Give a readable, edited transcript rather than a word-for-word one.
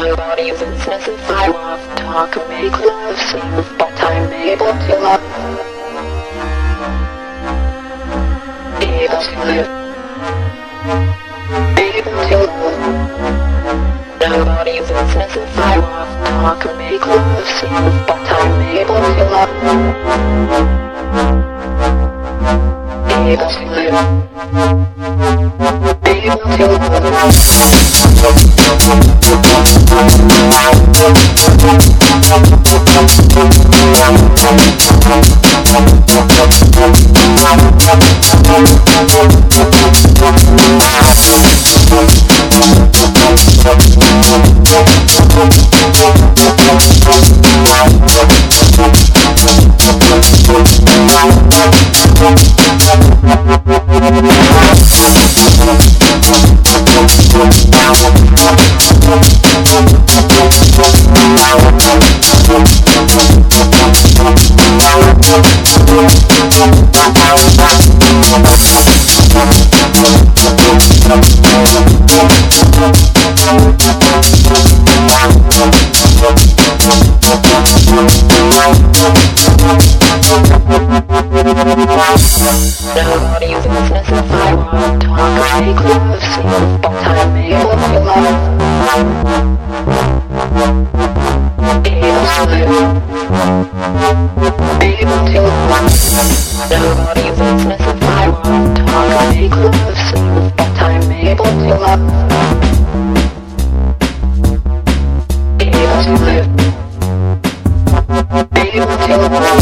Nobody's business if I want to talk and make love seem, but I'm able to love. Able to live. Able to love. Nobody's business if I want to talk and make love seem, but I'm able to love. Able to live. Able to love. Nobody's business if I want to talk and make love seem, but I'm able to love. Able to live. Able to love. Nobody's business if I want to talk and make love seem, but I'm able to love. Able to live. Able to love.